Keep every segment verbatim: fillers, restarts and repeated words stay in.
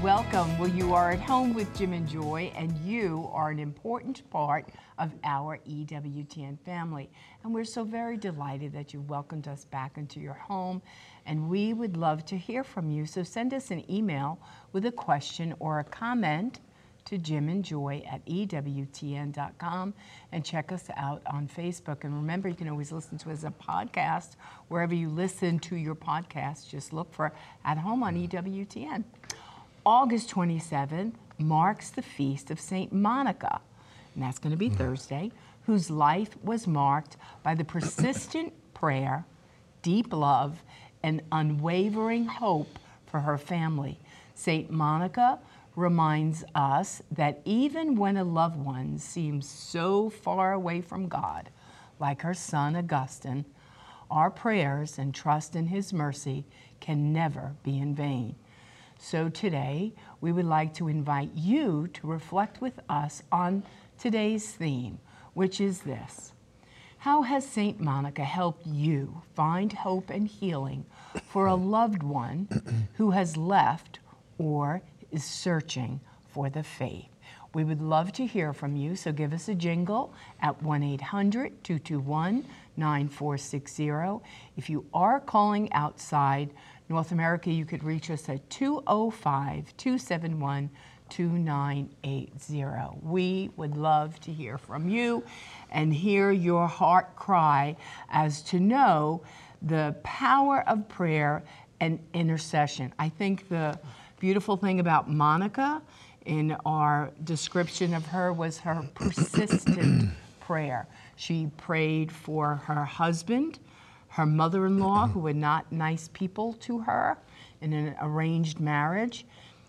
Welcome. Well, you are at home with Jim and Joy, and you are an important part of our E W T N family. And we're so very delighted that you welcomed us back into your home, and we would love to hear from you. So send us an email with a question or a comment to Jim and Joy at E W T N dot com, and check us out on Facebook. And remember, you can always listen to us as a podcast wherever you listen to your podcast. Just look for At Home on E W T N. August twenty-seventh marks the feast of Saint Monica, and that's going to be Thursday, whose life was marked by the persistent prayer, deep love, and unwavering hope for her family. Saint Monica reminds us that even when a loved one seems so far away from God, like her son Augustine, our prayers and trust in his mercy can never be in vain. So today, we would like to invite you to reflect with us on today's theme, which is this: how has Saint Monica helped you find hope and healing for a loved one who has left or is searching for the faith? We would love to hear from you, so give us a jingle at one eight hundred, two two one, nine four six zero. If you are calling outside North America, you could reach us at two oh five, two seven one, two nine eight zero. We would love to hear from you and hear your heart cry as to know the power of prayer and intercession. I think the beautiful thing about Monica in our description of her was her persistent prayer. She prayed for her husband, her mother-in-law, who were not nice people to her in an arranged marriage,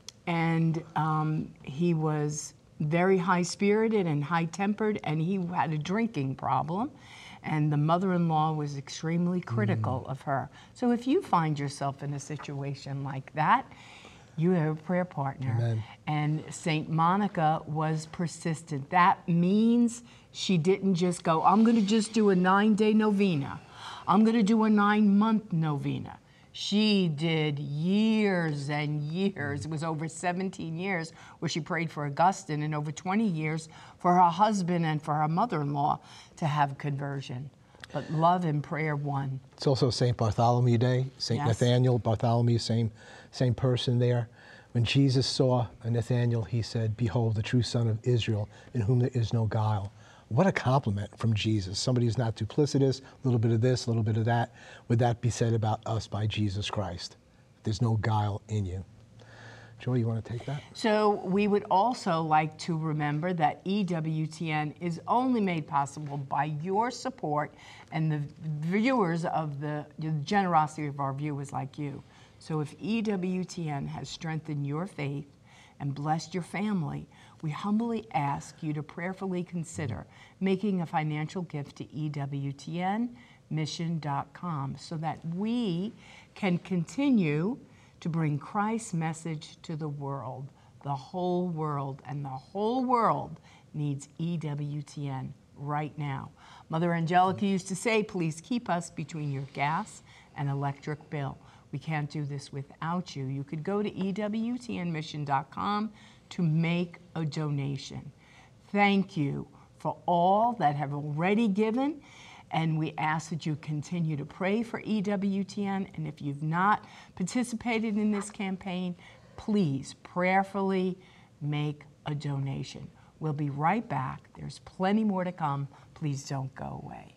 and um, he was very high-spirited and high-tempered, and he had a drinking problem, and the mother-in-law was extremely critical mm. of her. So if you find yourself in a situation like that, you have a prayer partner. Amen. And Saint Monica was persistent. That means she didn't just go, I'm going to just do a nine-day novena. I'm going to do a nine-month novena. She did years and years. It was over seventeen years where she prayed for Augustine, and over twenty years for her husband and for her mother-in-law to have conversion. But love and prayer won. It's also Saint Bartholomew Day. Saint Yes. Nathaniel, Bartholomew, same, same person there. When Jesus saw Nathaniel, he said, "Behold, the true son of Israel, in whom there is no guile." What a compliment from Jesus. Somebody who's not duplicitous, a little bit of this, a little bit of that. Would that be said about us by Jesus Christ? There's no guile in you. Joy, you want to take that? So we would also like to remember that E W T N is only made possible by your support and the viewers of the, the generosity of our viewers like you. So if E W T N has strengthened your faith and blessed your family, we humbly ask you to prayerfully consider making a financial gift to E W T N mission dot com so that we can continue to bring Christ's message to the world, the whole world, and the whole world needs E W T N right now. Mother Angelica used to say, please keep us between your gas and electric bill. We can't do this without you. You could go to E W T N mission dot com to make a donation. Thank you for all that have already given, and we ask that you continue to pray for E W T N, and if you've not participated in this campaign, please prayerfully make a donation. We'll be right back. There's plenty more to come. Please don't go away.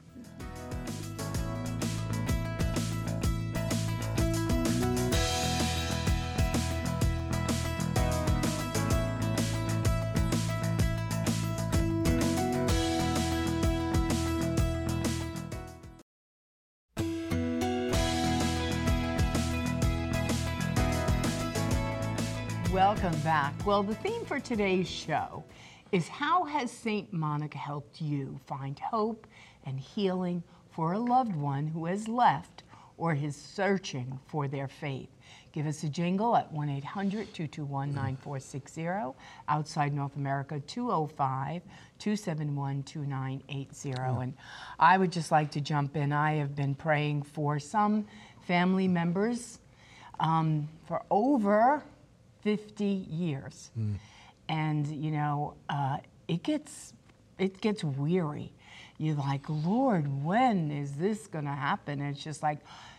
Welcome back. Well, the theme for today's show is how has Saint Monica helped you find hope and healing for a loved one who has left or is searching for their faith? Give us a jingle at one eight hundred, two two one, nine four six zero. Outside North America, two oh five, two seven one, two nine eight zero. And I would just like to jump in. I have been praying for some family members um, for over fifty years. Mm. And, you know, uh, it gets it gets weary. You're like, Lord, when is this going to happen? And it's just like,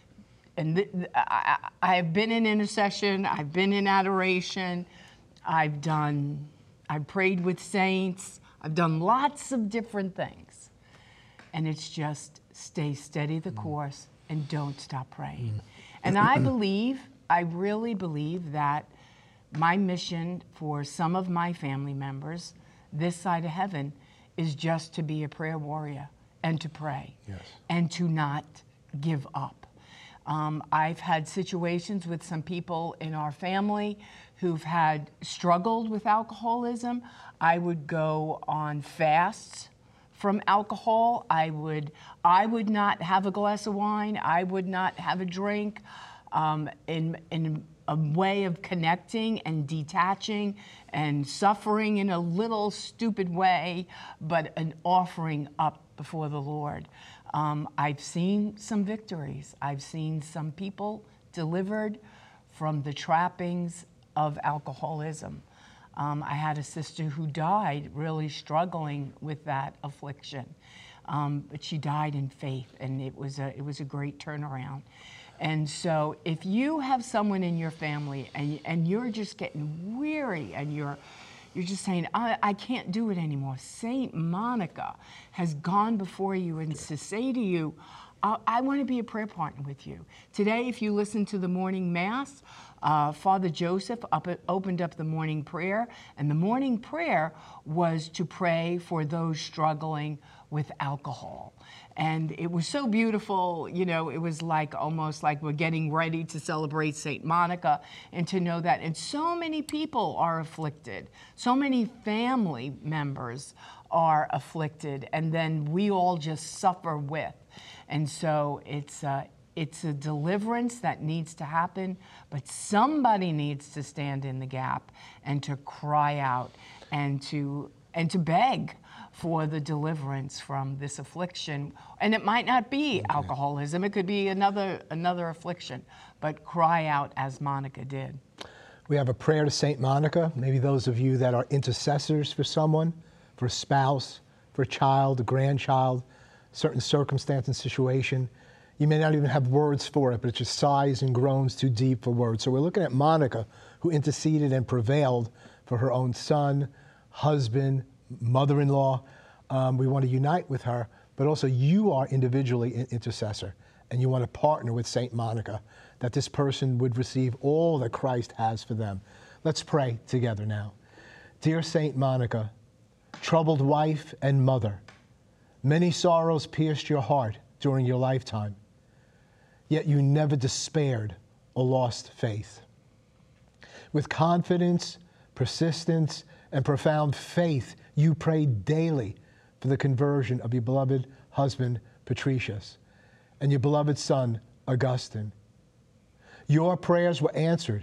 and th- I, I've been in intercession, I've been in adoration, I've done, I've prayed with saints, I've done lots of different things. And it's just stay steady the course and don't stop praying. Mm. And I believe, I really believe that my mission for some of my family members this side of heaven is just to be a prayer warrior and to pray. Yes. And to not give up. Um, I've had situations with some people in our family who've had struggled with alcoholism. I would go on fasts from alcohol. I would, I would not have a glass of wine. I would not have a drink. Um, in, in a way of connecting and detaching and suffering in a little stupid way, but an offering up before the Lord. Um, I've seen some victories. I've seen some people delivered from the trappings of alcoholism. Um, I had a sister who died really struggling with that affliction, um, but she died in faith, and it was a, it was a great turnaround. And so if you have someone in your family and, and you're just getting weary and you're, you're just saying, I, I can't do it anymore, Saint Monica has gone before you and to say to you, I, I want to be a prayer partner with you. Today, if you listen to the morning mass, uh, Father Joseph up, opened up the morning prayer, and the morning prayer was to pray for those struggling with alcohol. And it was so beautiful, you know, it was like almost like we're getting ready to celebrate Saint Monica, and to know that, and so many people are afflicted, so many family members are afflicted, and then we all just suffer with. And so it's uh, it's a deliverance that needs to happen, but somebody needs to stand in the gap and to cry out and to and to beg for the deliverance from this affliction. And it might not be okay. alcoholism, it could be another another affliction, but cry out as Monica did. We have a prayer to Saint Monica. Maybe those of you that are intercessors for someone, for a spouse, for a child, a grandchild, certain circumstance and situation. You may not even have words for it, but it just sighs and groans too deep for words. So we're looking at Monica, who interceded and prevailed for her own son, husband, mother-in-law. Um, we want to unite with her, but also you are individually an intercessor, and you want to partner with Saint Monica, that this person would receive all that Christ has for them. Let's pray together now. Dear Saint Monica, troubled wife and mother, many sorrows pierced your heart during your lifetime, yet you never despaired or lost faith. With confidence, persistence, and profound faith, you prayed daily for the conversion of your beloved husband, Patricius, and your beloved son, Augustine. Your prayers were answered.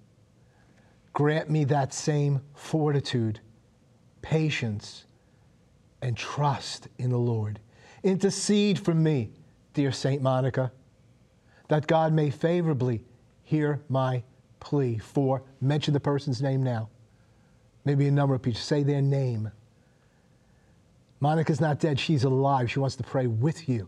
Grant me that same fortitude, patience, and trust in the Lord. Intercede for me, dear Saint Monica, that God may favorably hear my plea for, mention the person's name now. Maybe a number of people, say their name. Monica's not dead, she's alive. She wants to pray with you.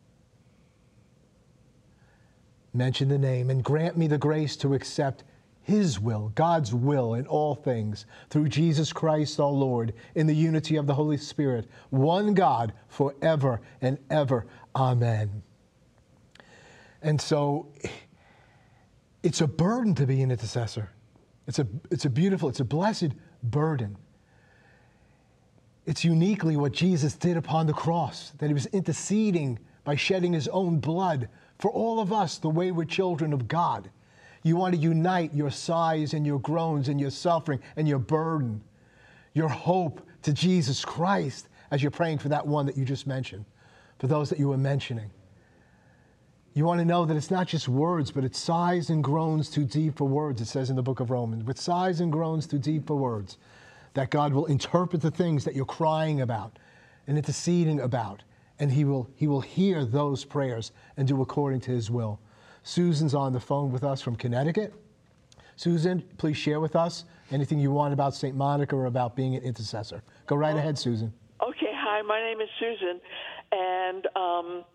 Mention the name and grant me the grace to accept His will, God's will in all things, through Jesus Christ our Lord, in the unity of the Holy Spirit, one God, forever and ever. Amen. And so it's a burden to be an intercessor. It's a, it's a beautiful, it's a blessed burden. It's uniquely what Jesus did upon the cross, that He was interceding by shedding His own blood for all of us, the wayward children of God. You want to unite your sighs and your groans and your suffering and your burden, your hope to Jesus Christ as you're praying for that one that you just mentioned, for those that you were mentioning. You want to know that it's not just words, but it's sighs and groans too deep for words, it says in the book of Romans. With sighs and groans too deep for words, that God will interpret the things that you're crying about and interceding about, and He will, he will hear those prayers and do according to His will. Susan's on the phone with us from Connecticut. Susan, please share with us anything you want about Saint Monica or about being an intercessor. Go right ahead, Susan. Okay, hi, my name is Susan, and um,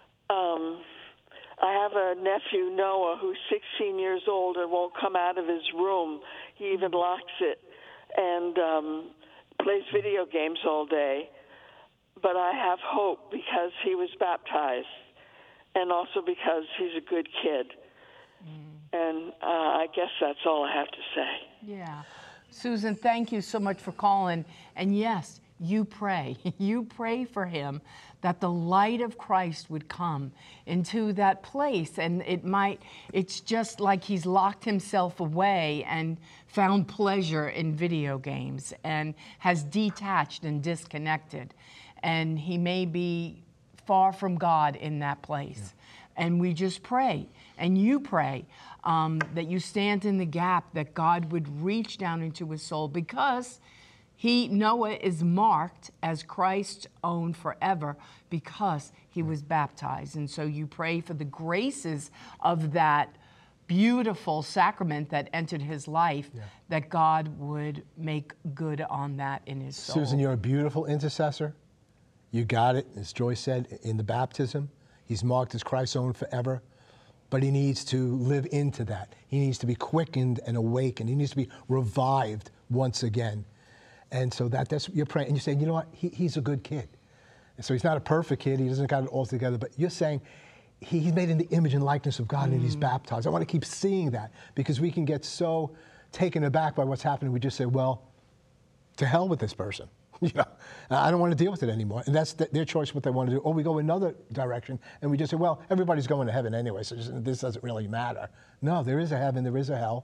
um, I have a nephew, Noah, who's sixteen years old and won't come out of his room. He even locks it and um, plays video games all day. But I have hope because he was baptized and also because he's a good kid. Mm. And uh, I guess that's all I have to say. Yeah. Susan, thank you so much for calling. And yes, you pray. You pray for him that the light of Christ would come into that place. And it might, it's just like he's locked himself away and found pleasure in video games and has detached and disconnected. And he may be far from God in that place. Yeah. And we just pray, and you pray, um, that you stand in the gap, that God would reach down into his soul, because he, Noah, is marked as Christ's own forever because he was baptized. And so you pray for the graces of that beautiful sacrament that entered his life, yeah. that God would make good on that in his soul. Susan, you're a beautiful intercessor. You got it, as Joyce said, in the baptism. He's marked as Christ's own forever, but he needs to live into that. He needs to be quickened and awakened. He needs to be revived once again. And so that, that's what you're praying. And you're saying, you know what, he, he's a good kid. And so he's not a perfect kid. He doesn't got it all together, but you're saying he, he's made in the image and likeness of God, mm. and he's baptized. I want to keep seeing that, because we can get so taken aback by what's happening. We just say, well, to hell with this person. You know, I don't want to deal with it anymore. And that's th their choice, what they want to do. Or we go another direction and we just say, well, everybody's going to heaven anyway, so just, this doesn't really matter. No, there is a heaven, there is a hell.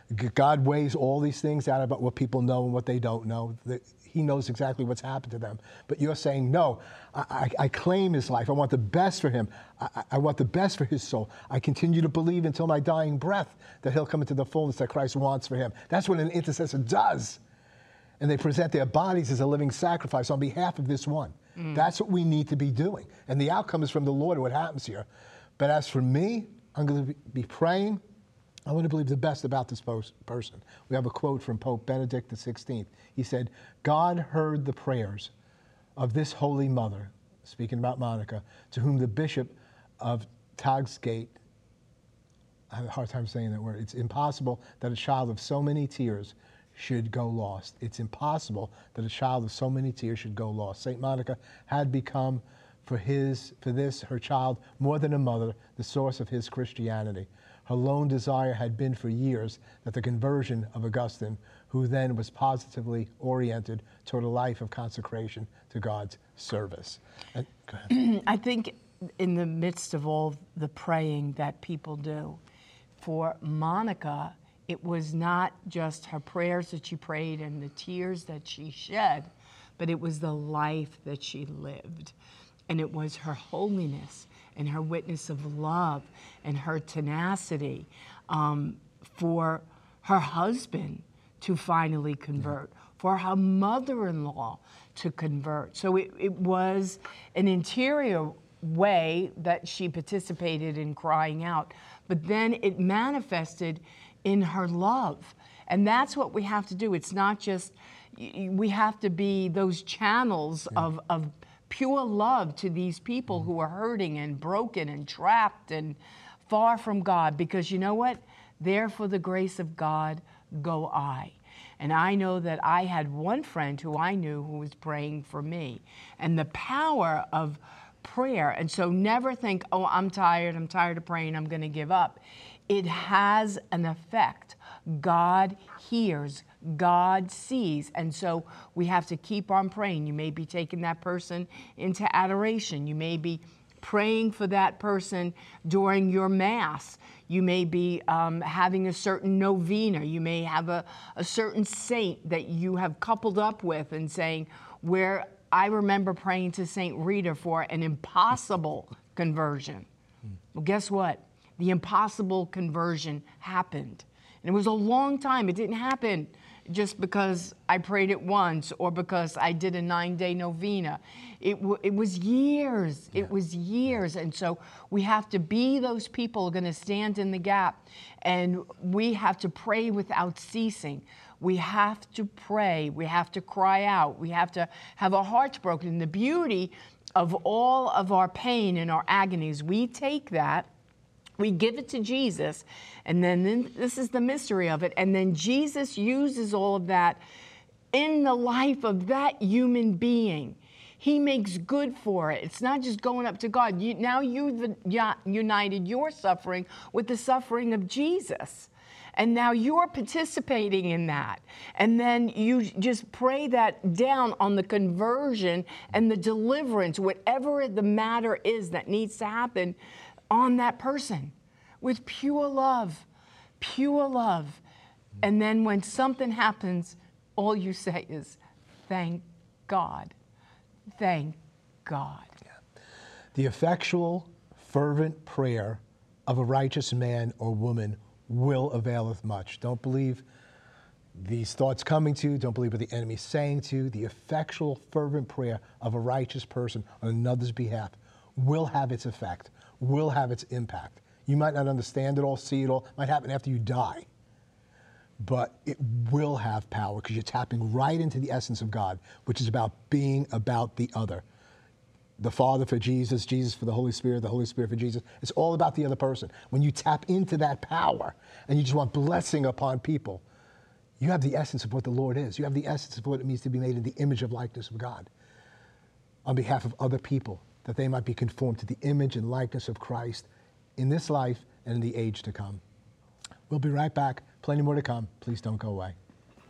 God weighs all these things out about what people know and what they don't know. He knows exactly what's happened to them. But you're saying, no, I, I, I claim his life. I want the best for him. I, I want the best for his soul. I continue to believe until my dying breath that he'll come into the fullness that Christ wants for him. That's what an intercessor does. And they present their bodies as a living sacrifice on behalf of this one. Mm. That's what we need to be doing. And the outcome is from the Lord, what happens here. But as for me, I'm going to be praying. I want to believe the best about this person. We have a quote from Pope Benedict the sixteenth. He said, God heard the prayers of this holy mother, speaking about Monica, to whom the Bishop of Tagsgate, I have a hard time saying that word, it's impossible that a child of so many tears should go lost. It's impossible that a child of so many tears should go lost. Saint Monica had become, for his, for this, her child, more than a mother, the source of his Christianity. Her lone desire had been for years that the conversion of Augustine, who then was positively oriented toward a life of consecration to God's service. And, go ahead. I think in the midst of all the praying that people do, for Monica, it was not just her prayers that she prayed and the tears that she shed, but it was the life that she lived. And it was her holiness and her witness of love and her tenacity um, for her husband to finally convert, yeah. for her mother-in-law to convert. So it, it was an interior way that she participated in crying out, but then it manifested in her love. And that's what we have to do. It's not just, we have to be those channels yeah. of, of pure love to these people mm-hmm. who are hurting and broken and trapped and far from God, because you know what? There for the grace of God go I. And I know that I had one friend who I knew who was praying for me, and the power of prayer. And so never think, oh, I'm tired, I'm tired of praying, I'm going to give up. It has an effect. God hears, God sees, and so we have to keep on praying. You may be taking that person into adoration. You may be praying for that person during your Mass. You may be um, having a certain novena. You may have a, a certain saint that you have coupled up with and saying, where I remember praying to Saint Rita for an impossible conversion. Well, guess what? The impossible conversion happened. And it was a long time. It didn't happen just because I prayed it once or because I did a nine-day novena. It, w- it was years. Yeah. It was years. And so we have to be those people who are going to stand in the gap, and we have to pray without ceasing. We have to pray. We have to cry out. We have to have our hearts broken. And the beauty of all of our pain and our agonies, we take that, we give it to Jesus, and then, then this is the mystery of it, and then Jesus uses all of that in the life of that human being. He makes good for it. It's not just going up to God. You, now you've united your suffering with the suffering of Jesus. And now you're participating in that. And then you just pray that down on the conversion and the deliverance, whatever the matter is that needs to happen on that person with pure love, pure love. And then when something happens, all you say is, thank God, thank God. Yeah. The effectual, fervent prayer of a righteous man or woman will availeth much. Don't believe these thoughts coming to you. Don't believe what the enemy's saying to you. The effectual, fervent prayer of a righteous person on another's behalf will have its effect, will have its impact. You might not understand it all, see it all. It might happen after you die. But it will have power because you're tapping right into the essence of God, which is about being about the other. The Father for Jesus, Jesus for the Holy Spirit, the Holy Spirit for Jesus. It's all about the other person. When you tap into that power and you just want blessing upon people, you have the essence of what the Lord is. You have the essence of what it means to be made in the image of likeness of God on behalf of other people, that they might be conformed to the image and likeness of Christ in this life and in the age to come. We'll be right back. Plenty more to come. Please don't go away.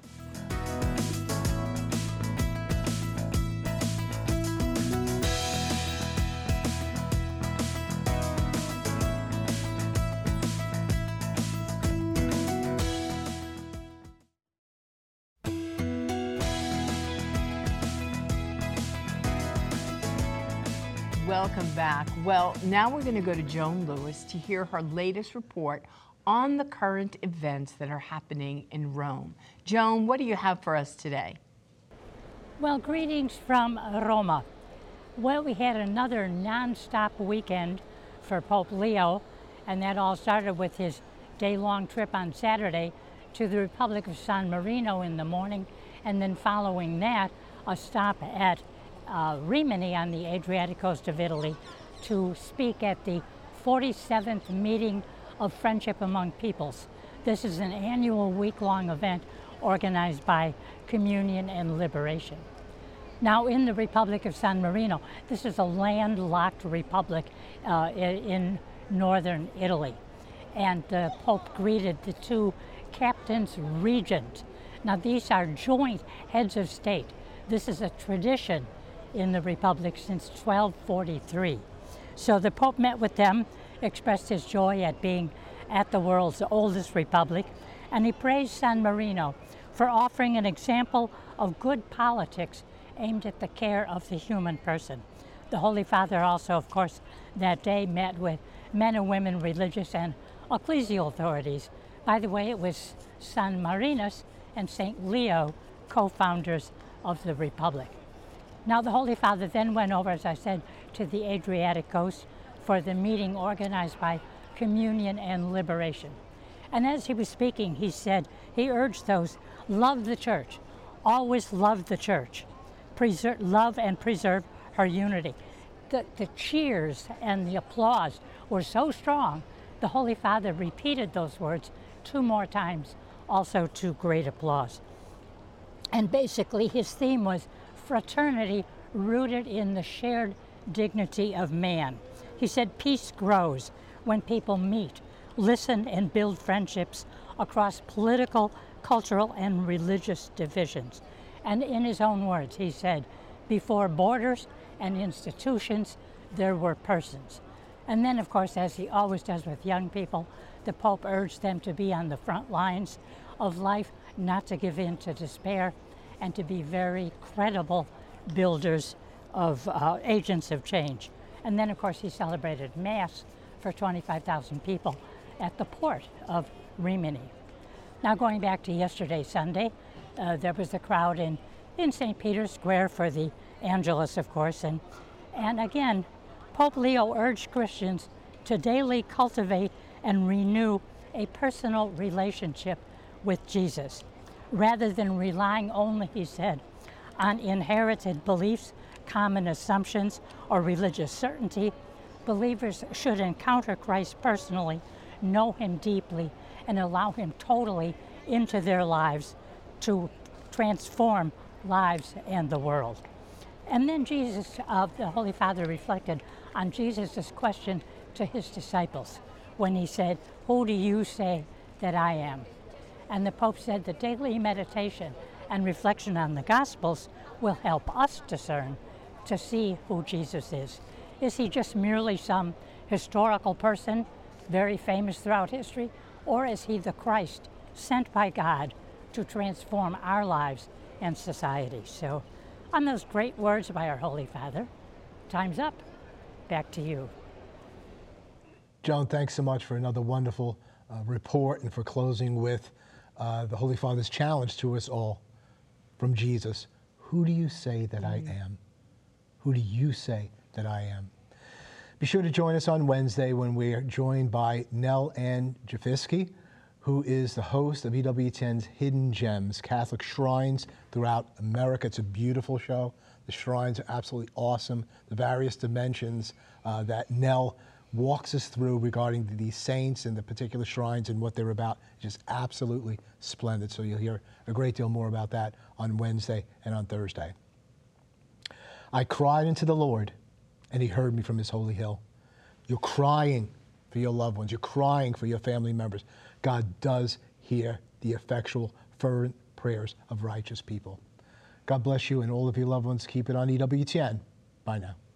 Welcome back. Well, now we're going to go to Joan Lewis to hear her latest report on the current events that are happening in Rome. Joan, what do you have for us today? Well, greetings from Roma. Well, we had another non-stop weekend for Pope Leo, and that all started with his day-long trip on Saturday to the Republic of San Marino in the morning, and then following that, a stop at uh, Rimini on the Adriatic coast of Italy to speak at the forty-seventh meeting of Friendship Among Peoples. This is an annual week-long event organized by Communion and Liberation. Now, in the Republic of San Marino, this is a landlocked republic uh, in northern Italy. And the Pope greeted the two captains regent. Now, these are joint heads of state. This is a tradition in the Republic since twelve forty-three. So the Pope met with them, expressed his joy at being at the world's oldest republic, and he praised San Marino for offering an example of good politics aimed at the care of the human person. The Holy Father also, of course, that day met with men and women, religious and ecclesial authorities. By the way, it was San Marinus and Saint Leo, co-founders of the Republic. Now, the Holy Father then went over, as I said, to the Adriatic coast for the meeting organized by Communion and Liberation. And as he was speaking, he said, he urged those, love the church, always love the church, preserve, love and preserve her unity. The, the cheers and the applause were so strong, the Holy Father repeated those words two more times, also to great applause. And basically his theme was fraternity rooted in the shared dignity of man. He said peace grows when people meet, listen, and build friendships across political, cultural, and religious divisions. And in his own words, he said, before borders and institutions, there were persons. And then, of course, as he always does with young people, the Pope urged them to be on the front lines of life, not to give in to despair, and to be very credible builders of uh, agents of change. And then, of course, he celebrated Mass for twenty-five thousand people at the port of Rimini. Now, going back to yesterday, Sunday, uh, there was a crowd in, in Saint Peter's Square for the Angelus, of course. And, and again, Pope Leo urged Christians to daily cultivate and renew a personal relationship with Jesus, rather than relying only, he said, on inherited beliefs, common assumptions, or religious certainty. Believers should encounter Christ personally, know him deeply, and allow him totally into their lives to transform lives and the world. And then Jesus, uh, the Holy Father reflected on Jesus' question to his disciples when he said, "Who do you say that I am?" And the Pope said the daily meditation and reflection on the Gospels will help us discern, to see who Jesus is. Is he just merely some historical person, very famous throughout history, or is he the Christ sent by God to transform our lives and society? So, on those great words by our Holy Father, time's up. Back to you. Joan, thanks so much for another wonderful uh, report and for closing with uh, the Holy Father's challenge to us all from Jesus. Who do you say that I am? Who do you say that I am? Be sure to join us on Wednesday when we are joined by Nell Ann Jafisky, who is the host of E W T N's Hidden Gems, Catholic Shrines throughout America. It's a beautiful show. The shrines are absolutely awesome. The various dimensions uh, that Nell walks us through regarding these saints and the particular shrines and what they're about, just absolutely splendid. So you'll hear a great deal more about that on Wednesday and on Thursday. I cried unto the Lord, and he heard me from his holy hill. You're crying for your loved ones. You're crying for your family members. God does hear the effectual, fervent prayers of righteous people. God bless you and all of your loved ones. Keep it on E W T N. Bye now.